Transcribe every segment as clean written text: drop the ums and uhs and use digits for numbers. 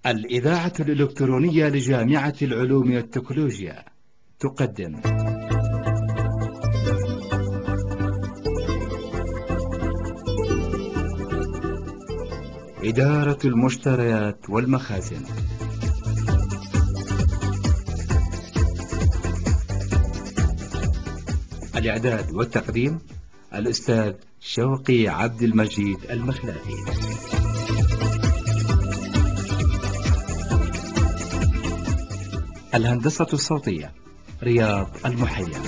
الإذاعة الإلكترونية لجامعة العلوم والتكنولوجيا تقدم إدارة المشتريات والمخازن. الإعداد والتقديم الأستاذ شوقي عبد المجيد المخلافي. الهندسة الصوتية رياض المحيا.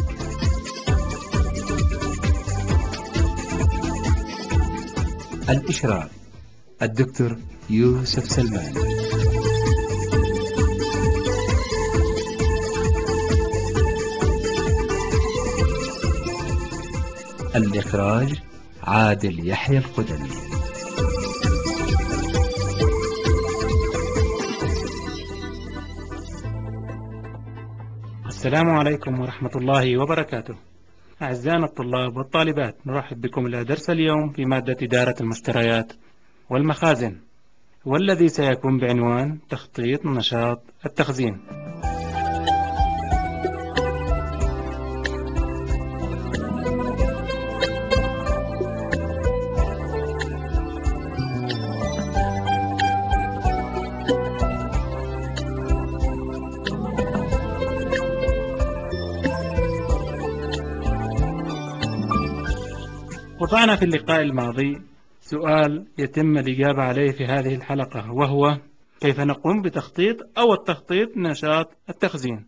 الإشراف الدكتور يوسف سلمان. الإخراج عادل يحيى القدمي. السلام عليكم ورحمة الله وبركاته. أعزائنا الطلاب والطالبات، نرحب بكم إلى درس اليوم في مادة إدارة المشتريات والمخازن، والذي سيكون بعنوان تخطيط نشاط التخزين. وضعنا في اللقاء الماضي سؤال يتم الإجابة عليه في هذه الحلقة، وهو كيف نقوم بتخطيط أو التخطيط نشاط التخزين.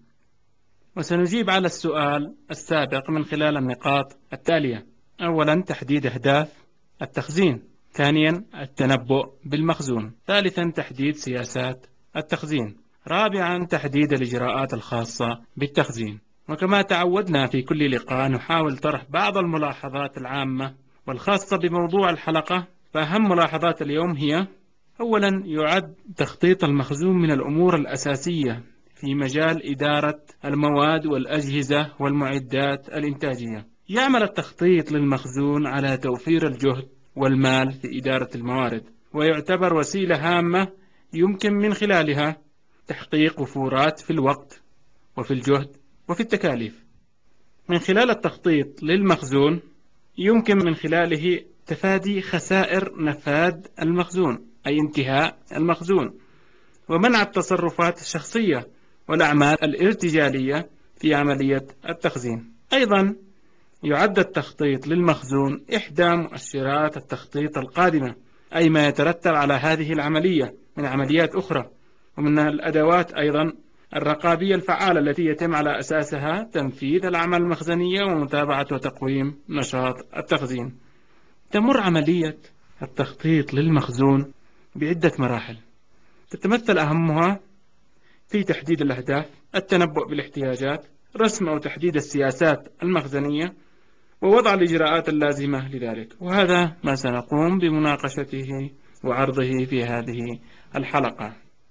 وسنجيب على السؤال السابق من خلال النقاط التالية: أولا، تحديد أهداف التخزين. ثانيا، التنبؤ بالمخزون. ثالثا، تحديد سياسات التخزين. رابعا، تحديد الإجراءات الخاصة بالتخزين. وكما تعودنا في كل لقاء، نحاول طرح بعض الملاحظات العامة والخاصة بموضوع الحلقة. فأهم ملاحظات اليوم هي: أولا، يعد تخطيط المخزون من الأمور الأساسية في مجال إدارة المواد والأجهزة والمعدات الإنتاجية. يعمل التخطيط للمخزون على توفير الجهد والمال في إدارة الموارد، ويعتبر وسيلة هامة يمكن من خلالها تحقيق وفورات في الوقت وفي الجهد وفي التكاليف. من خلال التخطيط للمخزون يمكن من خلاله تفادي خسائر نفاذ المخزون، أي انتهاء المخزون، ومنع التصرفات الشخصية والأعمال الارتجالية في عملية التخزين. أيضا يعد التخطيط للمخزون إحدى مؤشرات التخطيط القادمة، أي ما يترتب على هذه العملية من عمليات أخرى، ومن الأدوات أيضا الرقابية الفعالة التي يتم على أساسها تنفيذ الأعمال المخزنية ومتابعة وتقويم نشاط التخزين. تمر عملية التخطيط للمخزون بعدة مراحل، تتمثل أهمها في تحديد الأهداف، التنبؤ بالاحتياجات، رسم أو تحديد السياسات المخزنية، ووضع الإجراءات اللازمة لذلك. وهذا ما سنقوم بمناقشته وعرضه في هذه الحلقة.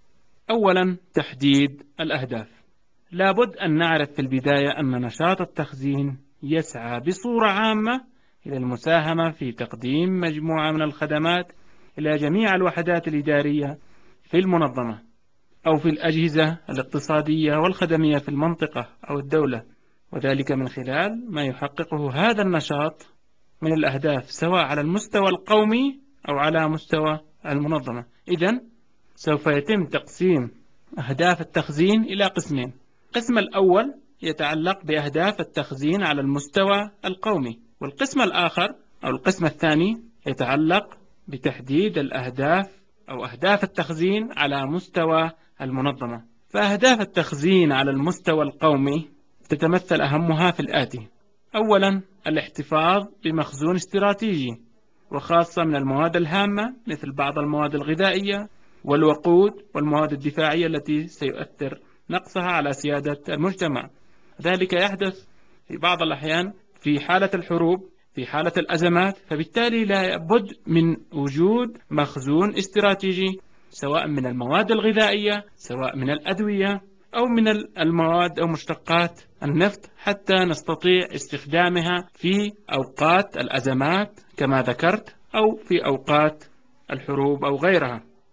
أولا، تحديد الأهداف. لابد أن نعرف في البداية أن نشاط التخزين يسعى بصورة عامة إلى المساهمة في تقديم مجموعة من الخدمات إلى جميع الوحدات الإدارية في المنظمة أو في الأجهزة الاقتصادية والخدمية في المنطقة أو الدولة، وذلك من خلال ما يحققه هذا النشاط من الأهداف، سواء على المستوى القومي أو على مستوى المنظمة. إذن سوف يتم تقسيم أهداف التخزين إلى قسمين. القسم الأول يتعلق بأهداف التخزين على المستوى القومي، والقسم الآخر أو القسم الثاني يتعلق بتحديد الأهداف أو أهداف التخزين على مستوى المنظمة. فأهداف التخزين على المستوى القومي تتمثل أهمها في الآتي: أولا، الاحتفاظ بمخزون استراتيجي، وخاصة من المواد الهامة مثل بعض المواد الغذائية والوقود والمواد الدفاعية التي سيؤثر نقصها على سيادة المجتمع. ذلك يحدث في بعض الأحيان في حالة الحروب، في حالة الأزمات، فبالتالي لا بد من وجود مخزون استراتيجي، سواء من المواد الغذائية، سواء من الأدوية، أو من المواد أو مشتقات النفط، حتى نستطيع استخدامها في أوقات الأزمات كما ذكرت، أو في أوقات الحروب أو غيرها.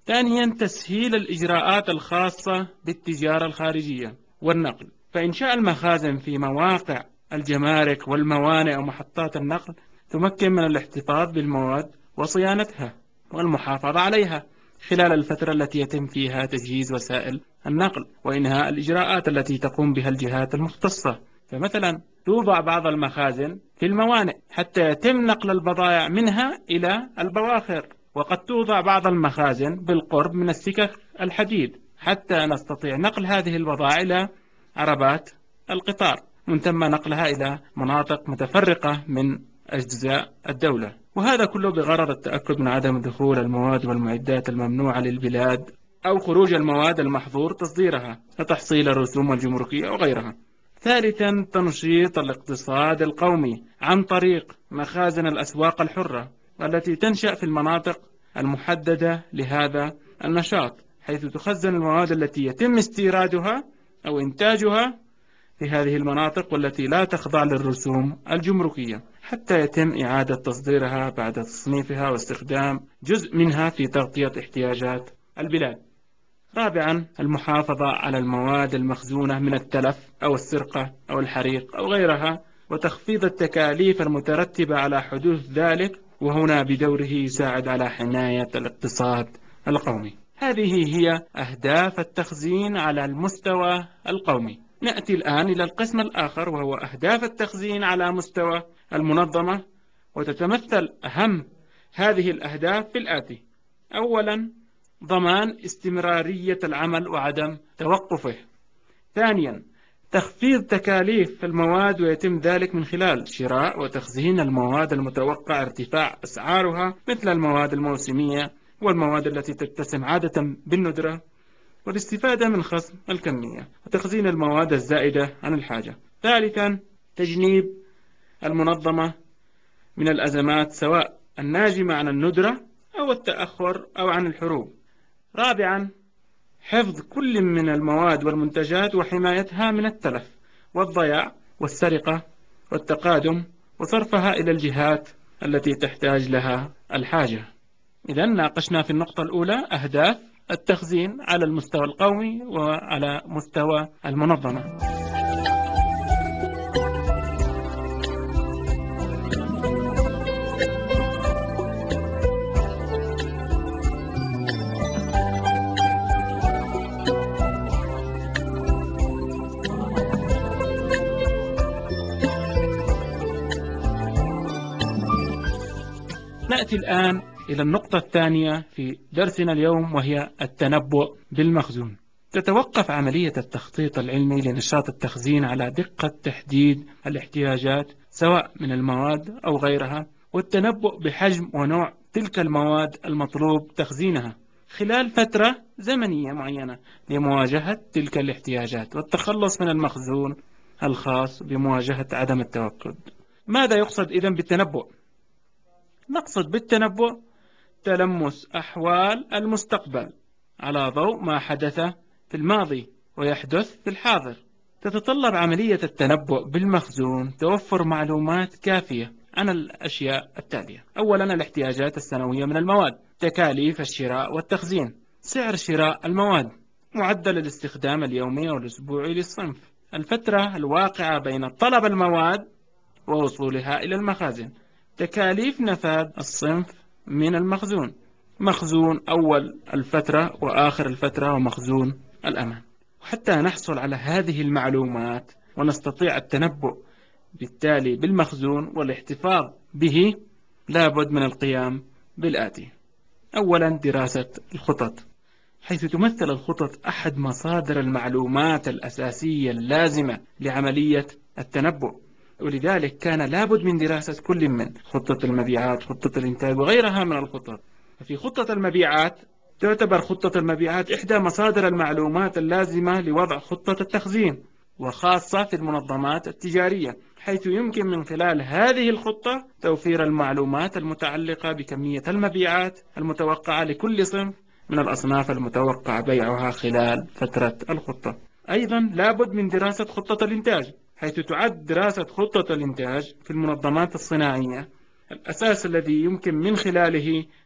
ثانيا، تسهيل الإجراءات الخاصة بالتجارة الخارجية والنقل، فإنشاء المخازن في مواقع الجمارك والموانئ ومحطات النقل تمكن من الاحتفاظ بالمواد وصيانتها والمحافظة عليها خلال الفترة التي يتم فيها تجهيز وسائل النقل، وإنهاء الإجراءات التي تقوم بها الجهات المختصة. فمثلا توضع بعض المخازن في الموانئ حتى يتم نقل البضائع منها إلى البواخر، وقد توضع بعض المخازن بالقرب من السكك الحديد حتى نستطيع نقل هذه البضائع إلى عربات القطار، من ثم نقلها إلى مناطق متفرقة من أجزاء الدولة، وهذا كله بغرض التأكد من عدم دخول المواد والمعدات الممنوعة للبلاد أو خروج المواد المحظور تصديرها لتحصيل الرسوم الجمركية وغيرها. ثالثا، تنشيط الاقتصاد القومي عن طريق مخازن الأسواق الحرة التي تنشأ في المناطق المحددة لهذا النشاط، حيث تخزن المواد التي يتم استيرادها أو إنتاجها في هذه المناطق والتي لا تخضع للرسوم الجمركية، حتى يتم إعادة تصديرها بعد تصنيفها واستخدام جزء منها في تغطية احتياجات البلاد. رابعا، المحافظة على المواد المخزونة من التلف أو السرقة أو الحريق أو غيرها، وتخفيض التكاليف المترتبة على حدوث ذلك، وهنا بدوره يساعد على حماية الاقتصاد القومي. هذه هي أهداف التخزين على المستوى القومي. نأتي الآن إلى القسم الآخر، وهو أهداف التخزين على مستوى المنظمة، وتتمثل أهم هذه الأهداف في الآتي: أولا، ضمان استمرارية العمل وعدم توقفه. ثانيا، تخفيض تكاليف المواد، ويتم ذلك من خلال شراء وتخزين المواد المتوقع ارتفاع أسعارها، مثل المواد الموسمية والمواد التي تتسم عادة بالندرة، والاستفادة من خصم الكمية، وتخزين المواد الزائدة عن الحاجة. ثالثا، تجنيب المنظمة من الأزمات، سواء الناجمة عن الندرة أو التأخر أو عن الحروب. رابعا، حفظ كل من المواد والمنتجات وحمايتها من التلف والضياع والسرقة والتقادم، وصرفها إلى الجهات التي تحتاج لها الحاجة. إذا ناقشنا في النقطة الأولى أهداف التخزين على المستوى القومي وعلى مستوى المنظمة. نأتي الآن إلى النقطة الثانية في درسنا اليوم، وهي التنبؤ بالمخزون. تتوقف عملية التخطيط العلمي لنشاط التخزين على دقة تحديد الاحتياجات، سواء من المواد أو غيرها، والتنبؤ بحجم ونوع تلك المواد المطلوب تخزينها خلال فترة زمنية معينة لمواجهة تلك الاحتياجات والتخلص من المخزون الخاص بمواجهة عدم التوقف. ماذا يقصد إذن بالتنبؤ؟ نقصد بالتنبؤ تلمس أحوال المستقبل على ضوء ما حدث في الماضي ويحدث في الحاضر. تتطلب عملية التنبؤ بالمخزون توفر معلومات كافية عن الأشياء التالية: أولا، الاحتياجات السنوية من المواد، تكاليف الشراء والتخزين، سعر شراء المواد، معدل الاستخدام اليومي والأسبوعي للصنف، الفترة الواقعة بين طلب المواد ووصولها إلى المخازن، تكاليف نفاذ الصنف من المخزون، مخزون أول الفترة وآخر الفترة ومخزون الأمان. وحتى نحصل على هذه المعلومات ونستطيع التنبؤ بالتالي بالمخزون والاحتفاظ به، لابد من القيام بالآتي: أولا، دراسة الخطط، حيث تمثل الخطط أحد مصادر المعلومات الأساسية اللازمة لعملية التنبؤ، ولذلك كان لابد من دراسة كل من خطة المبيعات، خطة الإنتاج وغيرها من الخطط. في خطة المبيعات تعتبر خطة المبيعات إحدى مصادر المعلومات اللازمة لوضع خطة التخزين، وخاصة في المنظمات التجارية، حيث يمكن من خلال هذه الخطة توفير المعلومات المتعلقة بكمية المبيعات المتوقعة لكل صنف من الأصناف المتوقع بيعها خلال فترة الخطة. أيضا لابد من دراسة خطة الإنتاج، حيث تعد دراسة خطة الإنتاج في المنظمات الصناعية الأساس الذي يمكن من خلاله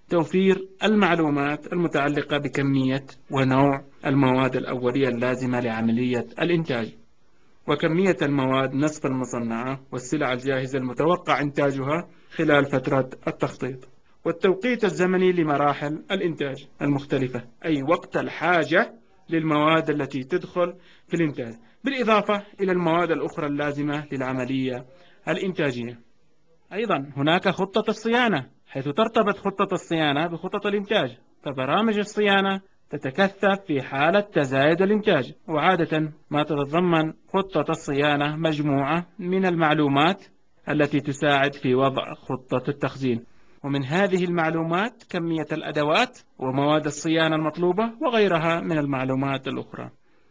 توفير المعلومات المتعلقة بكمية ونوع المواد الأولية اللازمة لعملية الإنتاج، وكمية المواد نصف المصنعة والسلع الجاهزة المتوقع إنتاجها خلال فترة التخطيط، والتوقيت الزمني لمراحل الإنتاج المختلفة، أي وقت الحاجة للمواد التي تدخل في الإنتاج، بالإضافة إلى المواد الأخرى اللازمة للعملية الإنتاجية. أيضا هناك خطة الصيانة، حيث ترتبط خطة الصيانة بخطط الإنتاج، فبرامج الصيانة تتكثف في حالة تزايد الإنتاج، وعادة ما تتضمن خطة الصيانة مجموعة من المعلومات التي تساعد في وضع خطة التخزين، ومن هذه المعلومات كمية الأدوات ومواد الصيانة المطلوبة وغيرها من المعلومات الأخرى.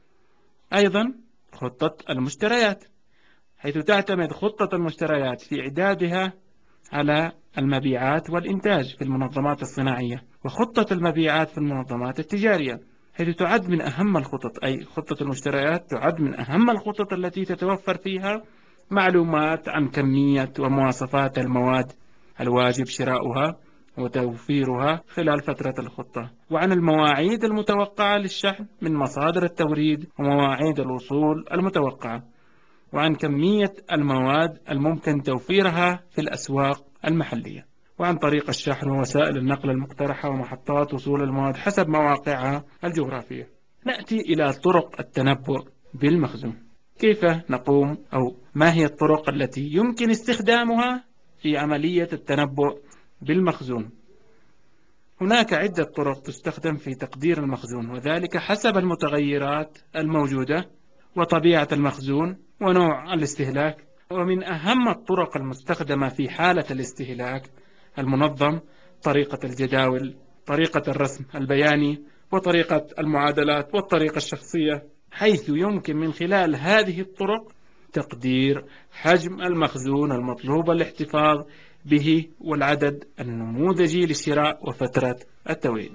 أيضا خطة المشتريات، حيث تعتمد خطة المشتريات في إعدادها على المبيعات والإنتاج في المنظمات الصناعية، وخطة المبيعات في المنظمات التجارية، حيث تعد من أهم الخطط، أي خطة المشتريات تعد من أهم الخطط التي تتوفر فيها معلومات عن كمية ومواصفات المواد الواجب شراؤها وتوفيرها خلال فترة الخطة، وعن المواعيد المتوقعة للشحن من مصادر التوريد ومواعيد الوصول المتوقعة، وعن كمية المواد الممكن توفيرها في الأسواق المحلية، وعن طريق الشحن ووسائل النقل المقترحة ومحطات وصول المواد حسب مواقعها الجغرافية. نأتي إلى طرق التنبؤ بالمخزون. كيف نقوم أو ما هي الطرق التي يمكن استخدامها في عملية التنبؤ بالمخزون؟ هناك عدة طرق تستخدم في تقدير المخزون، وذلك حسب المتغيرات الموجودة وطبيعة المخزون ونوع الاستهلاك. ومن أهم الطرق المستخدمة في حالة الاستهلاك المنظم طريقة الجداول، طريقة الرسم البياني، وطريقة المعادلات، والطريقة الشخصية، حيث يمكن من خلال هذه الطرق تقدير حجم المخزون المطلوب الاحتفاظ به والعدد النموذجي للشراء وفترة التوريد.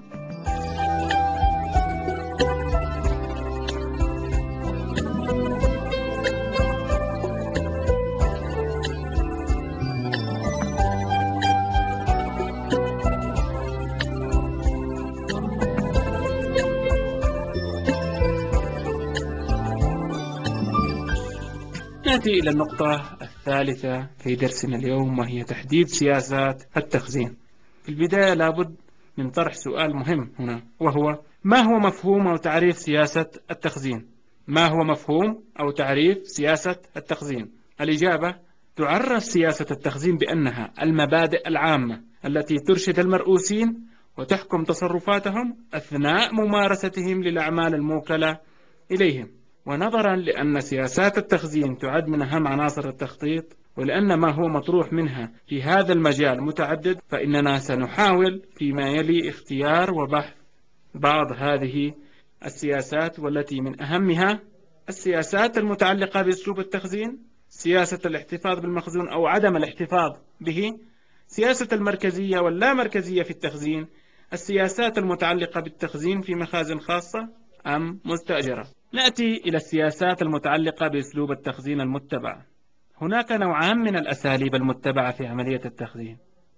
نأتي إلى النقطة الثالثة في درسنا اليوم، وهي تحديد سياسات التخزين. في البداية لابد من طرح سؤال مهم هنا، وهو ما هو مفهوم أو تعريف سياسة التخزين؟ ما هو مفهوم أو تعريف سياسة التخزين؟ الإجابة: تعرف سياسة التخزين بأنها المبادئ العامة التي ترشد المرؤوسين وتحكم تصرفاتهم أثناء ممارستهم للأعمال الموكلة إليهم. ونظرا لأن سياسات التخزين تعد من أهم عناصر التخطيط، ولأن ما هو مطروح منها في هذا المجال متعدد، فإننا سنحاول فيما يلي اختيار وبحث بعض هذه السياسات، والتي من أهمها السياسات المتعلقة بأسلوب التخزين، سياسة الاحتفاظ بالمخزون أو عدم الاحتفاظ به، سياسة المركزية واللامركزية في التخزين، السياسات المتعلقة بالتخزين في مخازن خاصة أم مستأجرة. نأتي إلى السياسات المتعلقة بأسلوب التخزين المتبع. هناك نوعان من الأساليب المتبعة في عملية التخزين،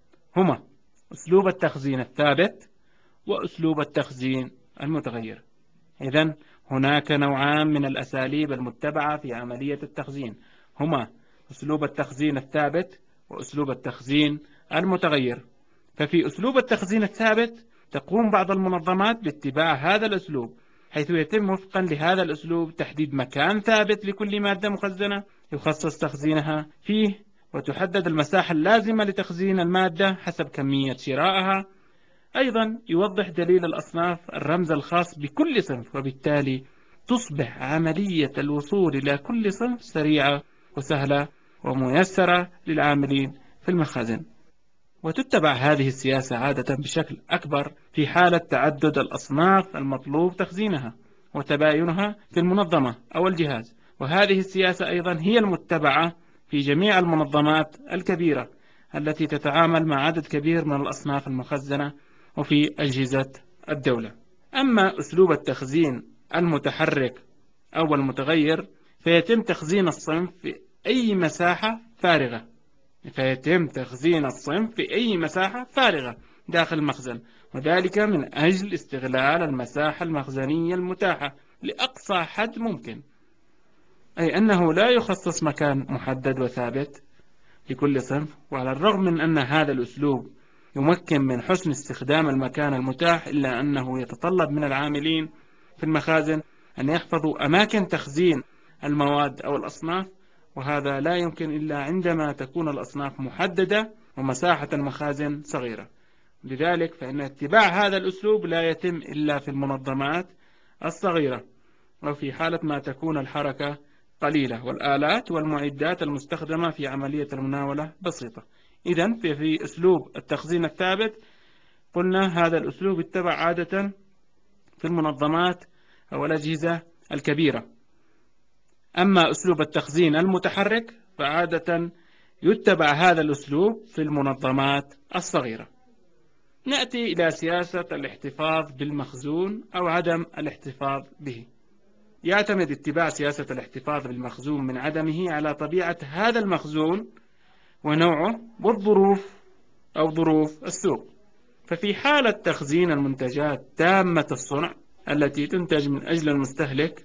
هما أسلوب التخزين الثابت وأسلوب التخزين المتغير. إذن هناك نوعان من الأساليب المتبعة في عملية التخزين، هما أسلوب التخزين الثابت وأسلوب التخزين المتغير. ففي أسلوب التخزين الثابت تقوم بعض المنظمات باتباع هذا الأسلوب، حيث يتم وفقا لهذا الأسلوب تحديد مكان ثابت لكل مادة مخزنة يخصص تخزينها فيه، وتحدد المساحة اللازمة لتخزين المادة حسب كمية شرائها. أيضا يوضح دليل الأصناف الرمز الخاص بكل صنف، وبالتالي تصبح عملية الوصول إلى كل صنف سريعة وسهلة وميسرة للعاملين في المخازن. وتتبع هذه السياسة عادة بشكل أكبر في حالة تعدد الأصناف المطلوب تخزينها وتباينها في المنظمة أو الجهاز، وهذه السياسة أيضا هي المتبعة في جميع المنظمات الكبيرة التي تتعامل مع عدد كبير من الأصناف المخزنة وفي أجهزة الدولة. أما أسلوب التخزين المتحرك أو المتغير فيتم تخزين الصنف في أي مساحة فارغة، داخل المخزن، وذلك من أجل استغلال المساحة المخزنية المتاحة لأقصى حد ممكن، أي أنه لا يخصص مكان محدد وثابت لكل صنف. وعلى الرغم من أن هذا الأسلوب يمكن من حسن استخدام المكان المتاح، إلا أنه يتطلب من العاملين في المخازن أن يحفظوا أماكن تخزين المواد أو الأصناف، وهذا لا يمكن إلا عندما تكون الأصناف محددة ومساحة المخازن صغيرة. لذلك فإن اتباع هذا الأسلوب لا يتم إلا في المنظمات الصغيرة، أو في حالة ما تكون الحركة قليلة والآلات والمعدات المستخدمة في عملية المناولة بسيطة. إذن في أسلوب التخزين الثابت قلنا هذا الأسلوب يتبع عادة في المنظمات أو الأجهزة الكبيرة. أما أسلوب التخزين المتحرك فعادة يتبع هذا الأسلوب في المنظمات الصغيرة. نأتي إلى سياسة الاحتفاظ بالمخزون أو عدم الاحتفاظ به. يعتمد اتباع سياسة الاحتفاظ بالمخزون من عدمه على طبيعة هذا المخزون ونوعه والظروف أو ظروف السوق. ففي حالة تخزين المنتجات تامة الصنع التي تنتج من أجل المستهلك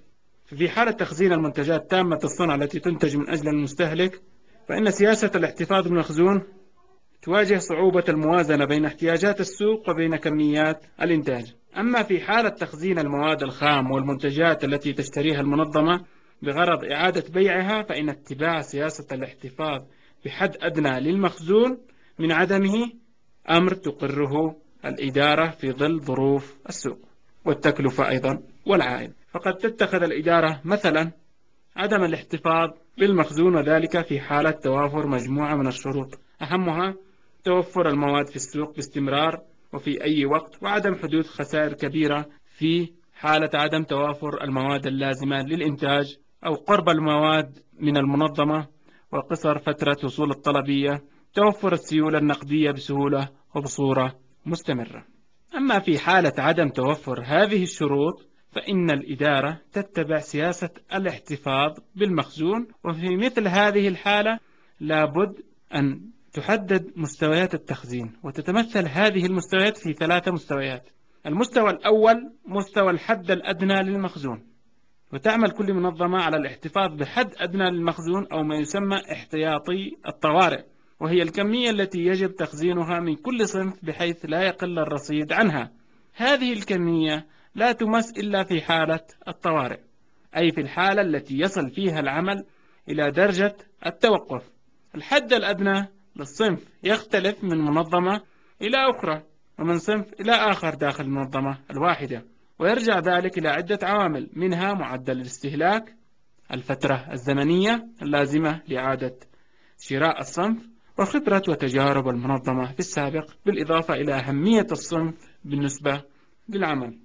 فإن سياسة الاحتفاظ بالمخزون تواجه صعوبة الموازنة بين احتياجات السوق وبين كميات الإنتاج. أما في حالة تخزين المواد الخام والمنتجات التي تشتريها المنظمة بغرض إعادة بيعها، فإن اتباع سياسة الاحتفاظ بحد أدنى للمخزون من عدمه أمر تقره الإدارة في ظل ظروف السوق والتكلفة أيضا والعائد. فقد تتخذ الإدارة مثلا عدم الاحتفاظ بالمخزون، وذلك في حالة توافر مجموعة من الشروط، أهمها توفر المواد في السوق باستمرار وفي أي وقت، وعدم حدوث خسائر كبيرة في حالة عدم توافر المواد اللازمة للإنتاج، أو قرب المواد من المنظمة وقصر فترة وصول الطلبية، توفر السيولة النقدية بسهولة وبصورة مستمرة. أما في حالة عدم توفر هذه الشروط فإن الإدارة تتبع سياسة الاحتفاظ بالمخزون، وفي مثل هذه الحالة لابد أن تحدد مستويات التخزين، وتتمثل هذه المستويات في 3 مستويات. المستوى الأول مستوى الحد الأدنى للمخزون، وتعمل كل منظمة على الاحتفاظ بحد أدنى للمخزون أو ما يسمى احتياطي الطوارئ، وهي الكمية التي يجب تخزينها من كل صنف بحيث لا يقل الرصيد عنها. هذه الكمية لا تمس إلا في حالة الطوارئ، أي في الحالة التي يصل فيها العمل إلى درجة التوقف. الحد الأدنى للصنف يختلف من منظمة إلى أخرى ومن صنف إلى آخر داخل المنظمة الواحدة، ويرجع ذلك إلى عدة عوامل، منها معدل الاستهلاك، الفترة الزمنية اللازمة لإعادة شراء الصنف، وخبرة وتجارب المنظمة في السابق، بالإضافة إلى أهمية الصنف بالنسبة للعمل.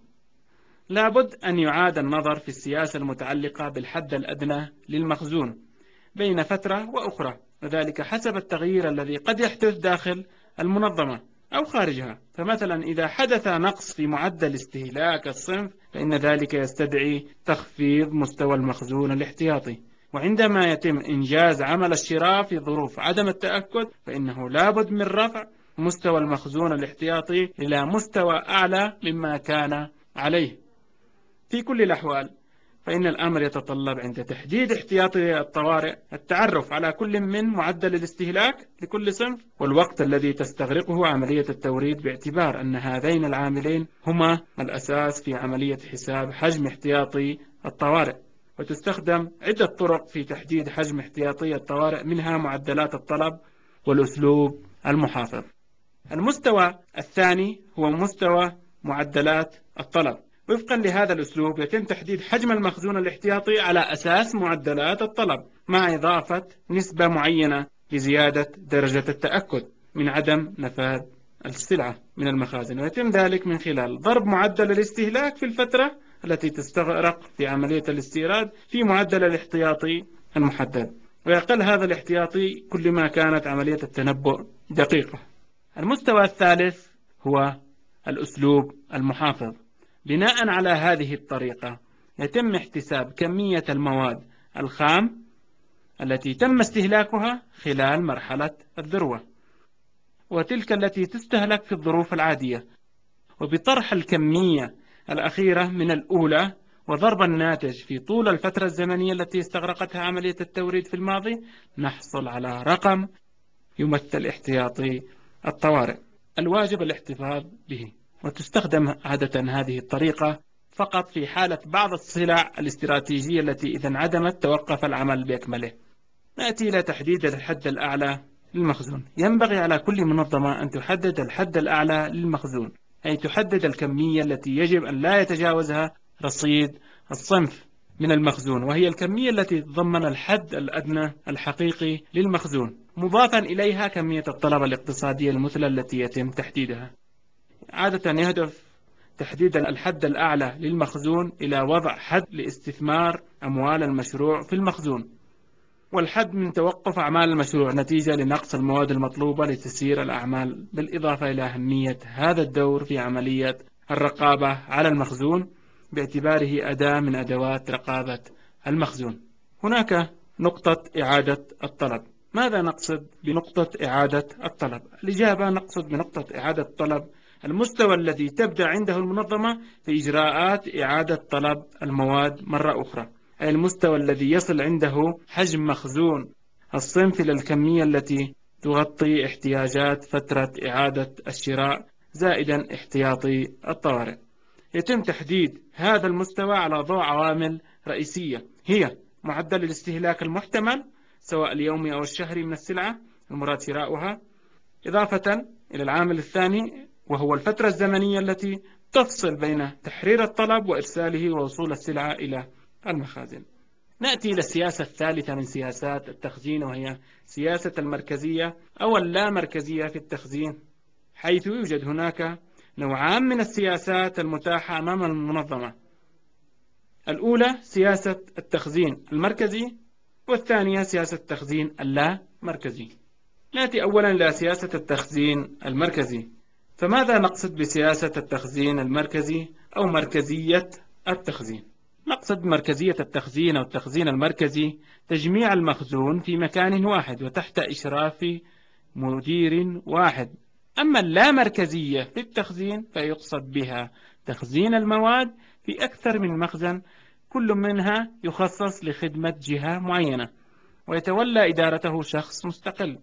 لابد أن يعاد النظر في السياسة المتعلقة بالحد الأدنى للمخزون بين فترة وأخرى، وذلك حسب التغيير الذي قد يحدث داخل المنظمة أو خارجها. فمثلا إذا حدث نقص في معدل استهلاك الصنف فإن ذلك يستدعي تخفيض مستوى المخزون الاحتياطي، وعندما يتم إنجاز عمل الشراء في ظروف عدم التأكد فإنه لابد من رفع مستوى المخزون الاحتياطي إلى مستوى أعلى مما كان عليه. في كل الأحوال فإن الأمر يتطلب عند تحديد احتياطي الطوارئ التعرف على كل من معدل الاستهلاك لكل صنف والوقت الذي تستغرقه عملية التوريد، باعتبار أن هذين العاملين هما الأساس في عملية حساب حجم احتياطي الطوارئ. وتستخدم عدة طرق في تحديد حجم احتياطي الطوارئ، منها معدلات الطلب والأسلوب المحافظ. المستوى الثاني هو مستوى معدلات الطلب. وفقا لهذا الأسلوب يتم تحديد حجم المخزون الاحتياطي على أساس معدلات الطلب، مع إضافة نسبة معينة لزيادة درجة التأكد من عدم نفاذ السلعة من المخازن، ويتم ذلك من خلال ضرب معدل الاستهلاك في الفترة التي تستغرق في عملية الاستيراد في معدل الاحتياطي المحدد، ويقل هذا الاحتياطي كل ما كانت عملية التنبؤ دقيقة. المستوى الثالث هو الأسلوب المحافظ. بناء على هذه الطريقة يتم احتساب كمية المواد الخام التي تم استهلاكها خلال مرحلة الذروة، وتلك التي تستهلك في الظروف العادية، وبطرح الكمية الأخيرة من الأولى وضرب الناتج في طول الفترة الزمنية التي استغرقتها عملية التوريد في الماضي، نحصل على رقم يمثل احتياطي الطوارئ الواجب الاحتفاظ به. وتستخدم عادة هذه الطريقة فقط في حالة بعض السلع الاستراتيجية التي إذا انعدمت توقف العمل بأكمله. نأتي إلى تحديد الحد الأعلى للمخزون. ينبغي على كل منظمة أن تحدد الحد الأعلى للمخزون، أي تحدد الكمية التي يجب أن لا يتجاوزها رصيد الصنف من المخزون، وهي الكمية التي تتضمن الحد الأدنى الحقيقي للمخزون، مضافا إليها كمية الطلب الاقتصادية المثلى التي يتم تحديدها. عادة يهدف تحديد الحد الأعلى للمخزون إلى وضع حد لاستثمار أموال المشروع في المخزون، والحد من توقف أعمال المشروع نتيجة لنقص المواد المطلوبة لتسيير الأعمال، بالإضافة إلى أهمية هذا الدور في عملية الرقابة على المخزون باعتباره أداة من أدوات رقابة المخزون. هناك نقطة إعادة الطلب. ماذا نقصد بنقطة إعادة الطلب؟ الإجابة: نقصد بنقطة إعادة الطلب المستوى الذي تبدأ عنده المنظمة في إجراءات إعادة طلب المواد مرة أخرى، أي المستوى الذي يصل عنده حجم مخزون الصنف إلى الكمية التي تغطي احتياجات فترة إعادة الشراء زائدا احتياطي الطوارئ. يتم تحديد هذا المستوى على ضوء عوامل رئيسية، هي معدل الاستهلاك المحتمل سواء اليومي أو الشهري من السلعة المراد شراؤها، إضافة إلى العامل الثاني وهو الفترة الزمنية التي تفصل بين تحرير الطلب وإرساله ووصول السلعة إلى المخازن. نأتي إلى السياسة الثالثة من سياسات التخزين، وهي سياسة المركزية أو اللامركزية في التخزين، حيث يوجد هناك نوعان من السياسات المتاحة أمام المنظمة: الأولى سياسة التخزين المركزي، والثانية سياسة التخزين اللامركزي. نأتي أولا إلى سياسة التخزين المركزي. فماذا نقصد بسياسة التخزين المركزي أو مركزية التخزين؟ نقصد بمركزية التخزين أو التخزين المركزي تجميع المخزون في مكان واحد وتحت إشراف مدير واحد. أما اللامركزية في التخزين فيقصد بها تخزين المواد في أكثر من مخزن، كل منها يخصص لخدمة جهة معينة ويتولى إدارته شخص مستقل.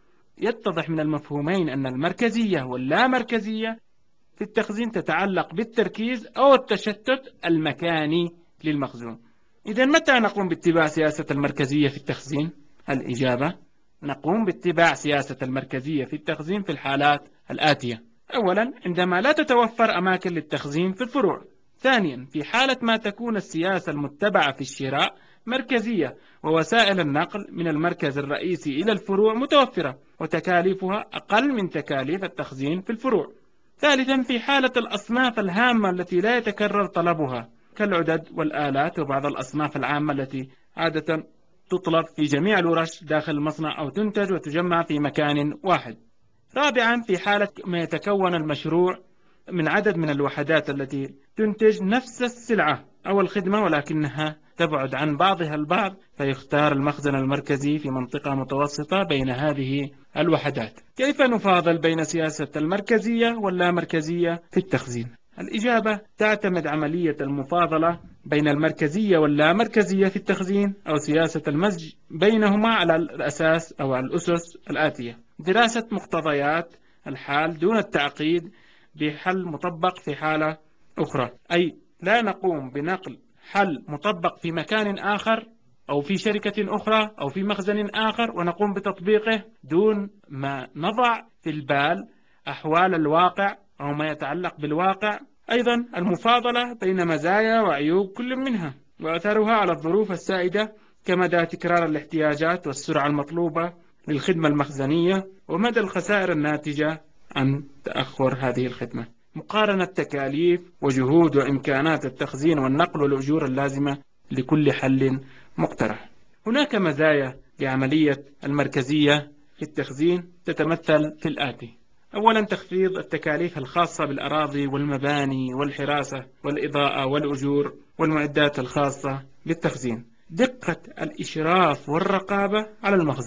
يتضح من المفهومين أن المركزية واللامركزية في التخزين تتعلق بالتركيز أو التشتت المكاني للمخزون. إذا متى نقوم باتباع سياسة المركزية في التخزين؟ الإجابة: نقوم باتباع سياسة المركزية في التخزين في الحالات الآتية: أولا، عندما لا تتوفر أماكن للتخزين في الفروع. ثانيا، في حالة ما تكون السياسة المتبعة في الشراء مركزية ووسائل النقل من المركز الرئيسي إلى الفروع متوفرة وتكاليفها أقل من تكاليف التخزين في الفروع. ثالثا، في حالة الأصناف الهامة التي لا يتكرر طلبها كالعدد والآلات وبعض الأصناف العامة التي عادة تطلب في جميع الورش داخل المصنع أو تنتج وتجمع في مكان واحد. رابعا، في حالة ما يتكون المشروع من عدد من الوحدات التي تنتج نفس السلعة أو الخدمة ولكنها تبعد عن بعضها البعض، فيختار المخزن المركزي في منطقة متوسطة بين هذه الوحدات. كيف نفاضل بين سياسة المركزية واللامركزية في التخزين؟ الإجابة: تعتمد عملية المفاضلة بين المركزية واللامركزية في التخزين أو سياسة المزج بينهما على الأساس أو على الأسس الآتية: دراسة مقتضيات الحال دون التعقيد بحل مطبق في حالة أخرى، أي لا نقوم بنقل حل مطبق في مكان آخر أو في شركة أخرى أو في مخزن آخر ونقوم بتطبيقه دون ما نضع في البال أحوال الواقع أو ما يتعلق بالواقع. أيضا المفاضلة بين مزايا وعيوب كل منها وأثرها على الظروف السائدة كمدى تكرار الاحتياجات والسرعة المطلوبة للخدمة المخزنية ومدى الخسائر الناتجة عن تأخر هذه الخدمة. مقارنة تكاليف وجهود وإمكانات التخزين والنقل والأجور اللازمة لكل حل مقترح. هناك مزايا لعملية المركزية في التخزين تتمثل في الآتي: أولا، تخفيض التكاليف الخاصة بالأراضي والمباني والحراسة والإضاءة والأجور والمعدات الخاصة بالتخزين. دقة الإشراف والرقابة على المخزون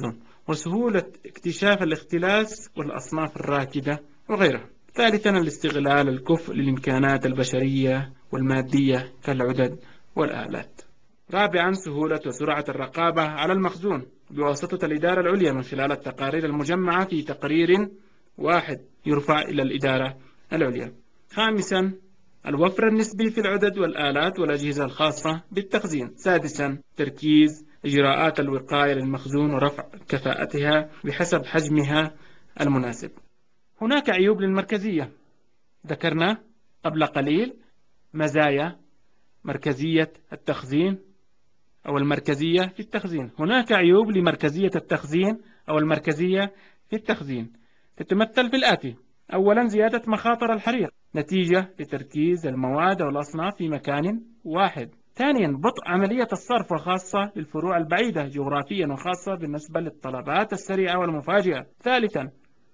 وسهولة اكتشاف الاختلاس والأصناف الراكدة وغيرها. ثالثا الاستغلال الكفء للإمكانات البشرية والمادية كالعدد والآلات. رابعا سهولة وسرعة الرقابة على المخزون بواسطة الإدارة العليا من خلال التقارير المجمعة في تقرير واحد يرفع إلى الإدارة العليا. خامسا الوفر النسبي في العدد والآلات والأجهزة الخاصة بالتخزين. سادسا تركيز إجراءات الوقاية للمخزون ورفع كفاءتها بحسب حجمها المناسب. هناك عيوب للمركزية. ذكرنا قبل قليل مزايا مركزية التخزين أو المركزية في التخزين. هناك عيوب لمركزية التخزين أو المركزية في التخزين تتمثل في الآتي: أولا زيادة مخاطر الحريق نتيجة لتركيز المواد والأصناف في مكان واحد. ثانيا بطء عملية الصرف وخاصة للفروع البعيدة جغرافيا وخاصة بالنسبة للطلبات السريعة والمفاجئة. ثالثا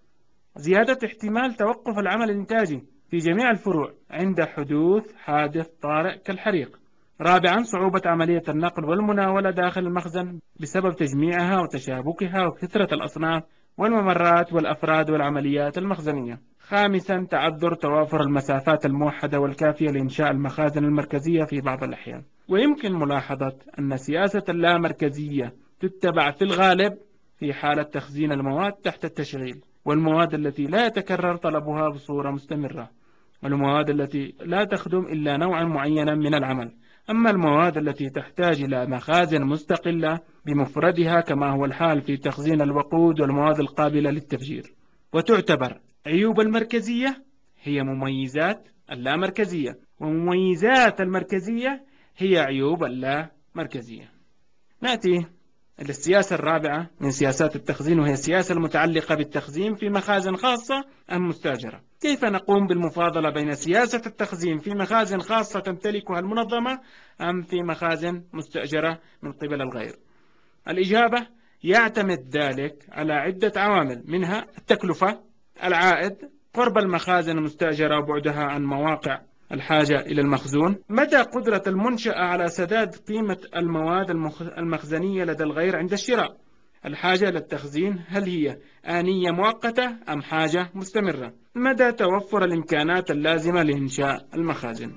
زيادة احتمال توقف العمل الإنتاجي في جميع الفروع عند حدوث حادث طارئ كالحريق. رابعا صعوبة عملية النقل والمناولة داخل المخزن بسبب تجميعها وتشابكها وكثرة الأصناف والممرات والأفراد والعمليات المخزنية. خامسا تعذر توافر المسافات الموحدة والكافية لإنشاء المخازن المركزية في بعض الأحيان. ويمكن ملاحظة أن سياسة اللامركزية تتبع في الغالب في حالة تخزين المواد تحت التشغيل، والمواد التي لا يتكرر طلبها بصورة مستمرة، والمواد التي لا تخدم إلا نوعا معينا من العمل. أما المواد التي تحتاج إلى مخازن مستقلة بمفردها كما هو الحال في تخزين الوقود والمواد القابلة للتفجير. وتعتبر عيوب المركزية هي مميزات اللامركزية، ومميزات المركزية هي عيوب اللامركزية. نأتي السياسة الرابعة من سياسات التخزين، وهي السياسة المتعلقة بالتخزين في مخازن خاصة أم مستأجرة. كيف نقوم بالمفاضلة بين سياسة التخزين في مخازن خاصة تمتلكها المنظمة أم في مخازن مستأجرة من قبل الغير؟ الإجابة يعتمد ذلك على عدة عوامل، منها التكلفة، العائد، قرب المخازن المستأجرة وبعدها عن مواقع الحاجة إلى المخزون، مدى قدرة المنشأة على سداد قيمة المواد المخزنية لدى الغير عند الشراء، الحاجة للتخزين هل هي آنية مؤقتة أم حاجة مستمرة، مدى توفر الإمكانات اللازمة لإنشاء المخازن.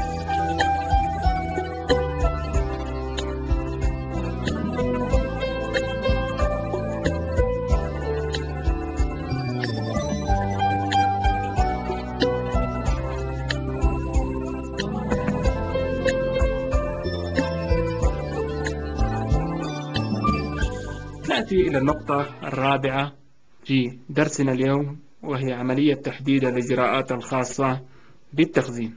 نأتي إلى النقطة الرابعة في درسنا اليوم، وهي عملية تحديد الإجراءات الخاصة بالتخزين.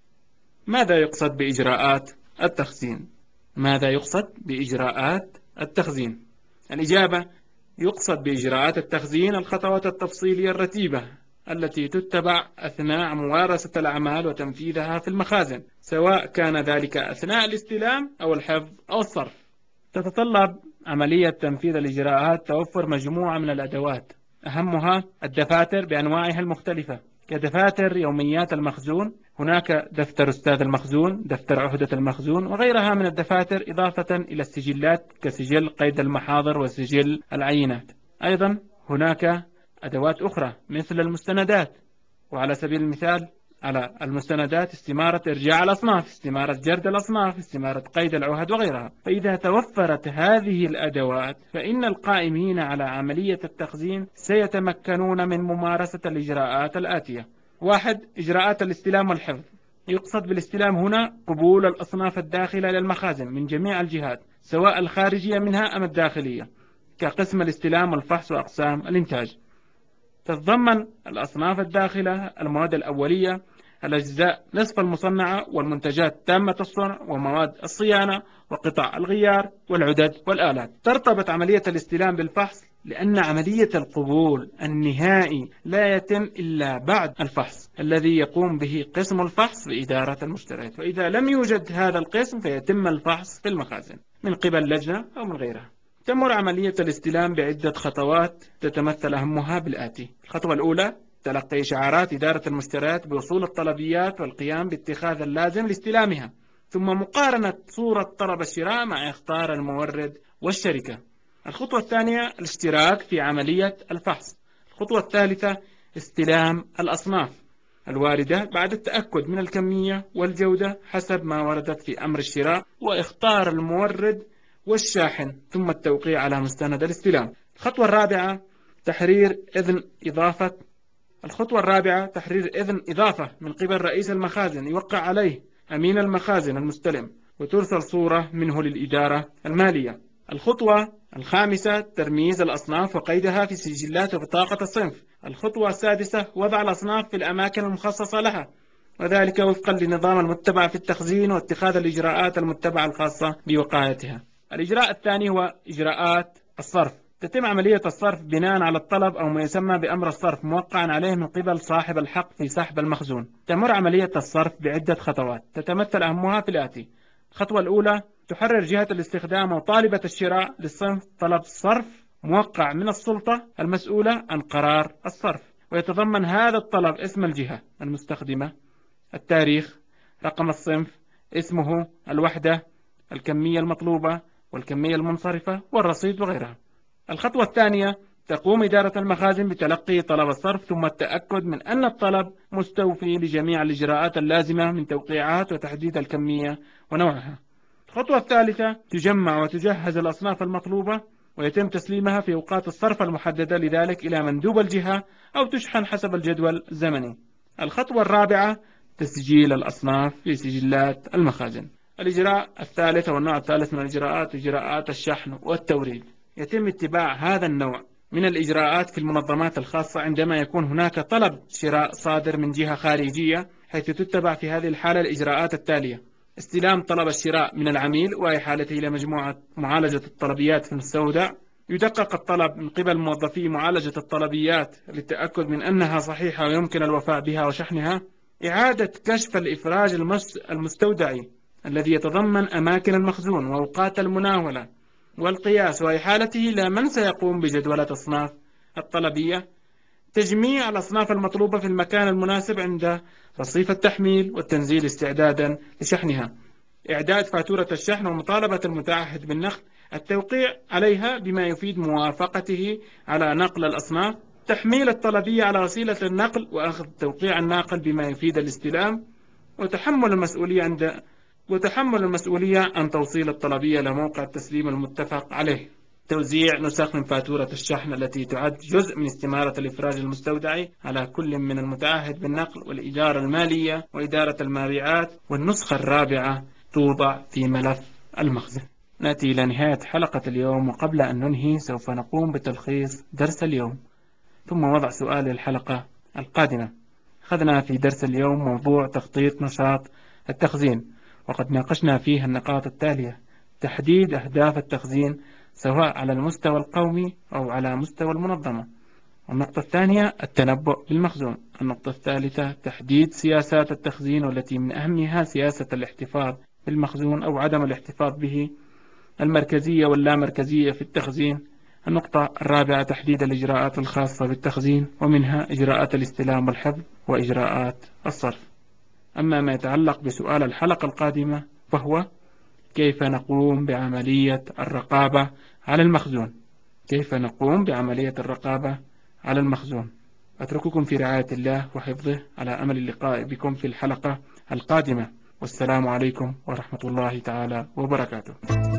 ماذا يقصد بإجراءات التخزين؟ ماذا يقصد بإجراءات التخزين؟ الإجابة يقصد بإجراءات التخزين الخطوات التفصيلية الرتيبة التي تتبع أثناء ممارسة الأعمال وتنفيذها في المخازن، سواء كان ذلك أثناء الاستلام أو الحفظ أو الصرف. تتطلب عملية تنفيذ الإجراءات توفر مجموعة من الأدوات، أهمها الدفاتر بأنواعها المختلفة كدفاتر يوميات المخزون، هناك دفتر أستاذ المخزون، دفتر عهدة المخزون، وغيرها من الدفاتر، إضافة إلى السجلات كسجل قيد المحاضر وسجل العينات. أيضا هناك أدوات أخرى مثل المستندات، وعلى سبيل المثال على المستندات استمارة إرجاع الأصناف، استمارة جرد الأصناف، استمارة قيد العهد وغيرها. فإذا توفرت هذه الأدوات فإن القائمين على عملية التخزين سيتمكنون من ممارسة الإجراءات الآتية. 1. إجراءات الاستلام والحفظ. يقصد بالاستلام هنا قبول الأصناف الداخلة للمخازن من جميع الجهات، سواء الخارجية منها أم الداخلية، كقسم الاستلام والفحص وأقسام الإنتاج. تتضمن الأصناف الداخلة المواد الأولية، الأجزاء نصف المصنعة والمنتجات تامة الصنع ومواد الصيانة وقطع الغيار والعدد والآلات. ترتبط عملية الاستلام بالفحص، لأن عملية القبول النهائي لا يتم إلا بعد الفحص الذي يقوم به قسم الفحص بإدارة المشتريات، وإذا لم يوجد هذا القسم فيتم الفحص في المخازن من قبل لجنة أو من غيرها. تمر عملية الاستلام بعدة خطوات تتمثل أهمها بالآتي: الخطوة الأولى تلقي إشعارات إدارة المشتريات بوصول الطلبيات والقيام باتخاذ اللازم لاستلامها، ثم مقارنة صورة طلب الشراء مع إخطار المورد والشركة. الخطوة الثانية الاشتراك في عملية الفحص. الخطوة الثالثة استلام الأصناف الواردة بعد التأكد من الكمية والجودة حسب ما وردت في أمر الشراء، وإختار المورد والشاحن، ثم التوقيع على مستند الاستلام. الخطوة الرابعة تحرير إذن إضافة. تحرير إذن إضافة من قبل رئيس المخازن يوقع عليه أمين المخازن المستلم، وترسل صورة منه للإدارة المالية. الخطوة الخامسة ترميز الأصناف وقيدها في سجلات وبطاقة الصنف. الخطوة السادسة وضع الأصناف في الأماكن المخصصة لها، وذلك وفقا للنظام المتبع في التخزين واتخاذ الإجراءات المتبعة الخاصة بوقايتها. الإجراء الثاني هو إجراءات الصرف. تتم عملية الصرف بناء على الطلب أو ما يسمى بأمر الصرف موقعا عليه من قبل صاحب الحق في سحب المخزون. تمر عملية الصرف بعدة خطوات تتمثل أهمها في الآتي: الخطوة الأولى تحرر جهة الاستخدام أو طالبة الشراء للصنف طلب صرف موقع من السلطة المسؤولة عن قرار الصرف، ويتضمن هذا الطلب اسم الجهة المستخدمة، التاريخ، رقم الصنف، اسمه، الوحدة، الكمية المطلوبة والكمية المنصرفة والرصيد وغيرها. الخطوة الثانية تقوم إدارة المخازن بتلقي طلب الصرف ثم التأكد من أن الطلب مستوفي لجميع الإجراءات اللازمة من توقيعات وتحديد الكمية ونوعها. الخطوة الثالثة تجمع وتجهز الأصناف المطلوبة ويتم تسليمها في أوقات الصرف المحددة لذلك إلى مندوب الجهة أو تشحن حسب الجدول الزمني. الخطوة الرابعة تسجيل الأصناف في سجلات المخازن. الإجراء الثالث والنوع الثالث من الإجراءات إجراءات الشحن والتوريد. يتم اتباع هذا النوع من الإجراءات في المنظمات الخاصة عندما يكون هناك طلب شراء صادر من جهة خارجية، حيث تتبع في هذه الحالة الإجراءات التالية: استلام طلب الشراء من العميل وإحالته إلى مجموعة معالجة الطلبيات في المستودع. يدقق الطلب من قبل موظفي معالجة الطلبيات للتأكد من أنها صحيحة ويمكن الوفاء بها وشحنها. إعادة كشف الإفراج المستودعي الذي يتضمن أماكن المخزون وأوقات المناولة والقياس وإحالته إلى من سيقوم بجدولة أصناف الطلبية. تجميع الأصناف المطلوبة في المكان المناسب عند رصيف التحميل والتنزيل استعدادا لشحنها. إعداد فاتورة الشحن ومطالبة المتعهد بالنقل، التوقيع عليها بما يفيد موافقته على نقل الأصناف. تحميل الطلبية على وسيلة النقل وأخذ توقيع الناقل بما يفيد الاستلام. وتحمل المسؤولية عن توصيل الطلبية لموقع التسليم المتفق عليه. توزيع نسخ من فاتورة الشحن التي تعد جزء من استمارة الإفراج المستودعي على كل من المتعهد بالنقل والإدارة المالية وإدارة المبيعات. والنسخة الرابعة توضع في ملف المخزن. نأتي إلى نهاية حلقة اليوم، وقبل أن ننهي سوف نقوم بتلخيص درس اليوم ثم وضع سؤال للحلقة القادمة. أخذنا في درس اليوم موضوع تخطيط نشاط التخزين، وقد ناقشنا فيه النقاط التالية: تحديد أهداف التخزين سواء على المستوى القومي أو على مستوى المنظمة. النقطة الثانية التنبؤ بالمخزون. النقطة الثالثة تحديد سياسات التخزين، والتي من أهمها سياسة الاحتفاظ بالمخزون أو عدم الاحتفاظ به، المركزية واللامركزية في التخزين. النقطة الرابعة تحديد الإجراءات الخاصة بالتخزين، ومنها إجراءات الاستلام والحفظ وإجراءات الصرف. أما ما يتعلق بسؤال الحلقة القادمة فهو: كيف نقوم بعملية الرقابة على المخزون؟ كيف نقوم بعملية الرقابة على المخزون؟ أترككم في رعاية الله وحفظه، على أمل اللقاء بكم في الحلقة القادمة، والسلام عليكم ورحمة الله تعالى وبركاته.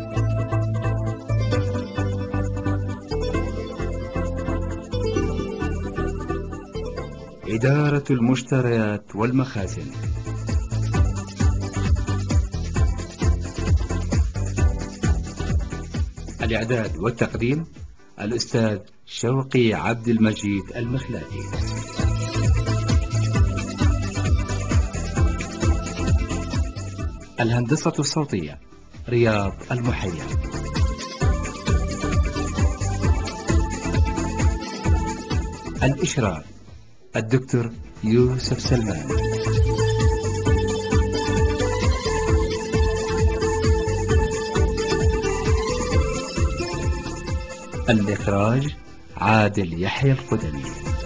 إدارة المشتريات والمخازن. الإعداد والتقديم الأستاذ شوقي عبد المجيد المخلاتي. الهندسة الصوتية رياض المحيا. الإشراف الدكتور يوسف سلمان. الإخراج عادل يحيى القدلي.